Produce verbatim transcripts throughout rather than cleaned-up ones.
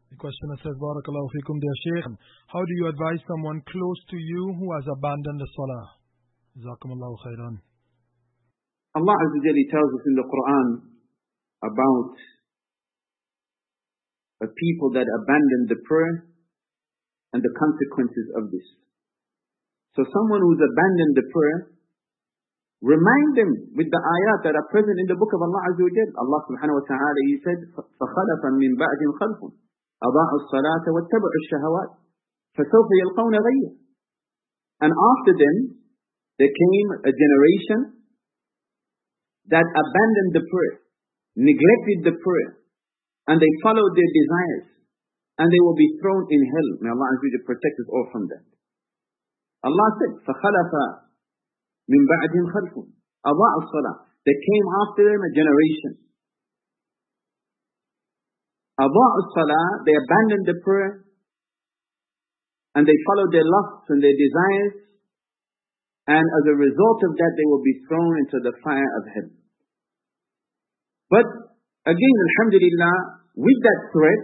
The questioner says, Barakallahu fikum, dear Shaykh, how do you advise someone close to you who has abandoned the salah? Jazakumullahu khairan. Allah Azza wa Jalla tells us in the Quran about a people that abandon the prayer and the consequences of this. So someone who's abandoned the prayer, remind them with the ayat that are present in the book of Allah Azza wa Jalla. Allah subhanahu wa ta'ala, He said, فَخَلَفَ مِنْ بَعْدٍ خَلْفٌ أَضَاعُوا الصَّلَاةَ وَاتَّبَعُوا الشَّهَوَاتِ فَسَوْفَ يَلْقَوْنَ غَيًّا. And after them, there came a generation that abandoned the prayer, neglected the prayer, and they followed their desires, and they will be thrown in hell. May Allah Azza wa Jalla protect us all from that. Allah said, فَخَلَفَ مِنْ بَعْدِهِمْ خَلْفٌ أَضَاعُوا الصَّلَاةَ. There came after them a generation. أَضَاعُوا الصَّلَاةَ. They abandoned the prayer, and they followed their lusts and their desires, and as a result of that, they will be thrown into the fire of hell. But again, alhamdulillah, with that threat,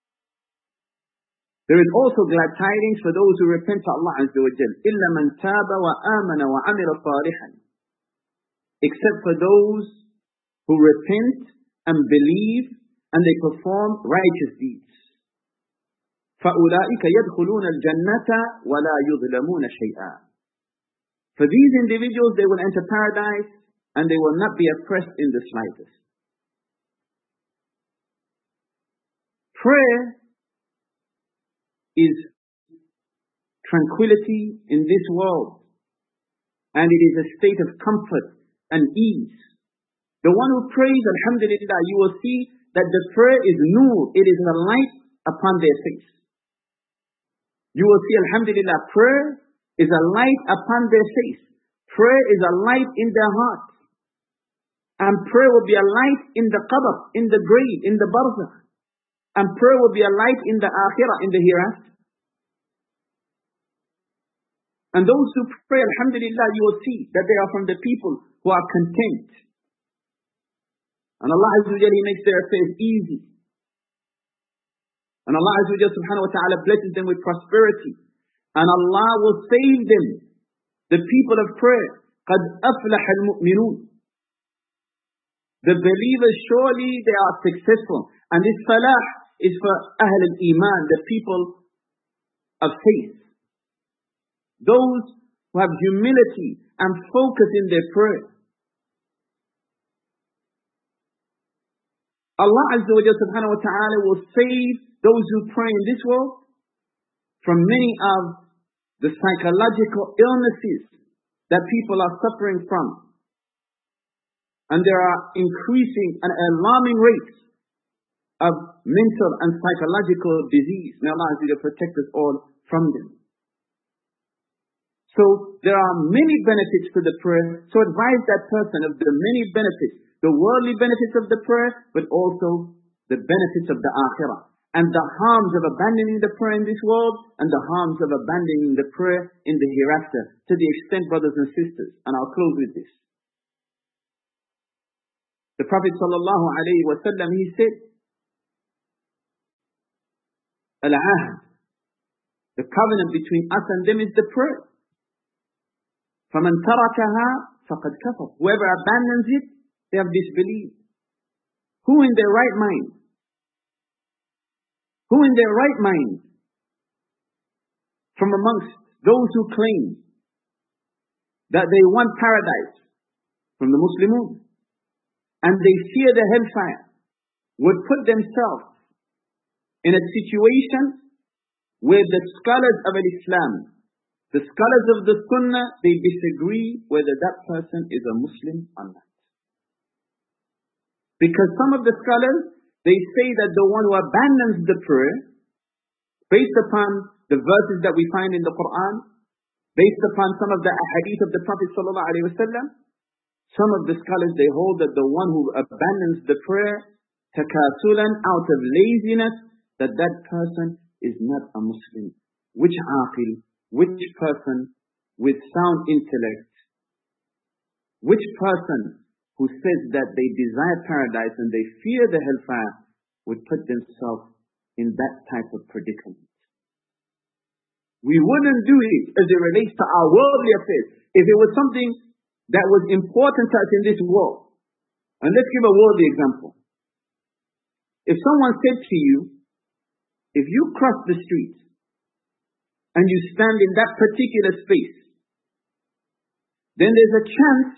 there is also glad tidings for those who repent to Allah Azza wa Jal. إِلَّا مَنْ تَابَ وَآمَنَ وَعَمِلَ صَالِحًا. Except for those who repent and believe and they perform righteous deeds. فَأُولَٰئِكَ يَدْخُلُونَ الْجَنَّةَ وَلَا يُظْلَمُونَ شَيْئًا. For these individuals, they will enter paradise and they will not be oppressed in the slightest. Prayer is tranquility in this world, and it is a state of comfort and ease. The one who prays, alhamdulillah, you will see that the prayer is nur, it is a light upon their face. You will see, alhamdulillah, prayer is a light upon their face. Prayer is a light in their heart. And prayer will be a light in the qabr, in the grave, in the barzakh. And prayer will be a light in the akhirah, in the hereafter. And those who pray, alhamdulillah, you will see that they are from the people who are content. And Allah Azza wa Jalla, He makes their affairs easy. And Allah Azza wa Jalla subhanahu wa ta'ala blesses them with prosperity. And Allah will save them, the people of prayer. قَدْ أَفْلَحَ الْمُؤْمِنُونَ. The believers, surely they are successful. And this falah is for Ahl al-Iman, the people of faith. Those who have humility and focus in their prayer. Allah Azza wa Jalla subhanahu wa ta'ala will save those who pray in this world from many of the psychological illnesses that people are suffering from. And there are increasing and alarming rates of mental and psychological disease. May Allah Azza wa Jalla protect us all from them. So there are many benefits to the prayer. So advise that person of the many benefits, the worldly benefits of the prayer, but also the benefits of the akhirah. And the harms of abandoning the prayer in this world, and the harms of abandoning the prayer in the hereafter, to the extent, brothers and sisters. And I'll close with this. The Prophet sallallahu alaihi wasallam, he said, Al-ahd, the covenant between us and them is the prayer. فَمَنْ تَرَكَهَا فَقَدْ كَفَرَ. Whoever abandons it, they have disbelieved. Who in their right mind? Who in their right mind, from amongst those who claim that they want paradise from the Muslimun, and they fear the hellfire, would put themselves in a situation where the scholars of Islam, the scholars of the Sunnah, they disagree whether that person is a Muslim or not. Because some of the scholars, they say that the one who abandons the prayer, based upon the verses that we find in the Quran, based upon some of the ahadith of the Prophet sallallahu alaihi wasallam, some of the scholars, they hold that the one who abandons the prayer, takasulan, out of laziness, that that person is not a Muslim. Which aqil, which person with sound intellect, which person who says that they desire paradise and they fear the hellfire, would put themselves in that type of predicament. We wouldn't do it as it relates to our worldly affairs if it was something that was important to us in this world. And let's give a worldly example. If someone said to you, if you cross the street and you stand in that particular space, then there's a chance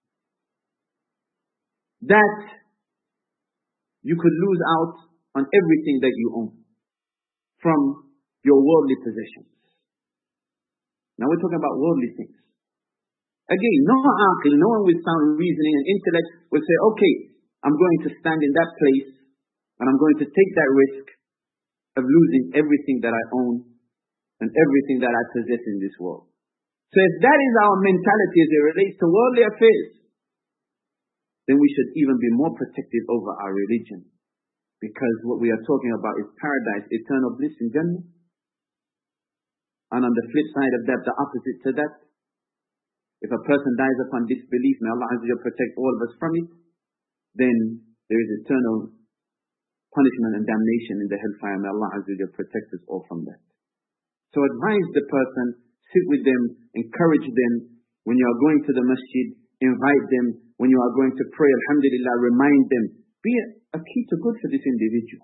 that you could lose out on everything that you own from your worldly possessions. Now we're talking about worldly things. Again, no aqil, no one with sound reasoning and intellect will say, okay, I'm going to stand in that place and I'm going to take that risk of losing everything that I own and everything that I possess in this world. So if that is our mentality as it relates to worldly affairs, then we should even be more protective over our religion. Because what we are talking about is paradise, eternal bliss in Jannah. And on the flip side of that, the opposite to that, if a person dies upon disbelief, may Allah Azza wa Jalla protect all of us from it, then there is eternal punishment and damnation in the hellfire. May Allah Azza wa Jalla protect us all from that. So advise the person, sit with them, encourage them. When you are going to the masjid, invite them. When you are going to pray, alhamdulillah, remind them. Be a key to good for this individual.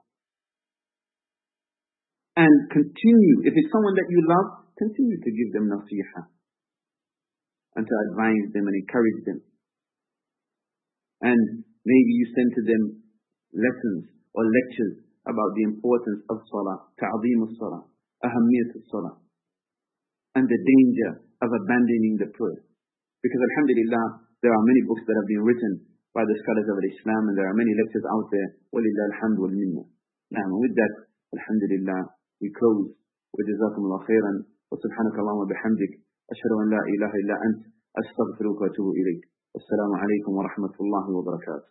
And continue, if it's someone that you love, continue to give them nasihah. And to advise them and encourage them. And maybe you send to them lessons or lectures about the importance of salah, ta'zeem as-salah, ahammiyat as-salah, and the danger of abandoning the prayer. Because alhamdulillah, there are many books that have been written by the scholars of Islam, and there are many lectures out there. Walillah alhamdu wal minna. Now, with that, alhamdulillah, we close with jazakumullah khairan wa subhanaka Allahumma bihamdik ashhadu an la ilaha illa ant astaghfiruka wa atubu ilayk. Assalamu alaikum wa rahmatullahi wa barakatuh.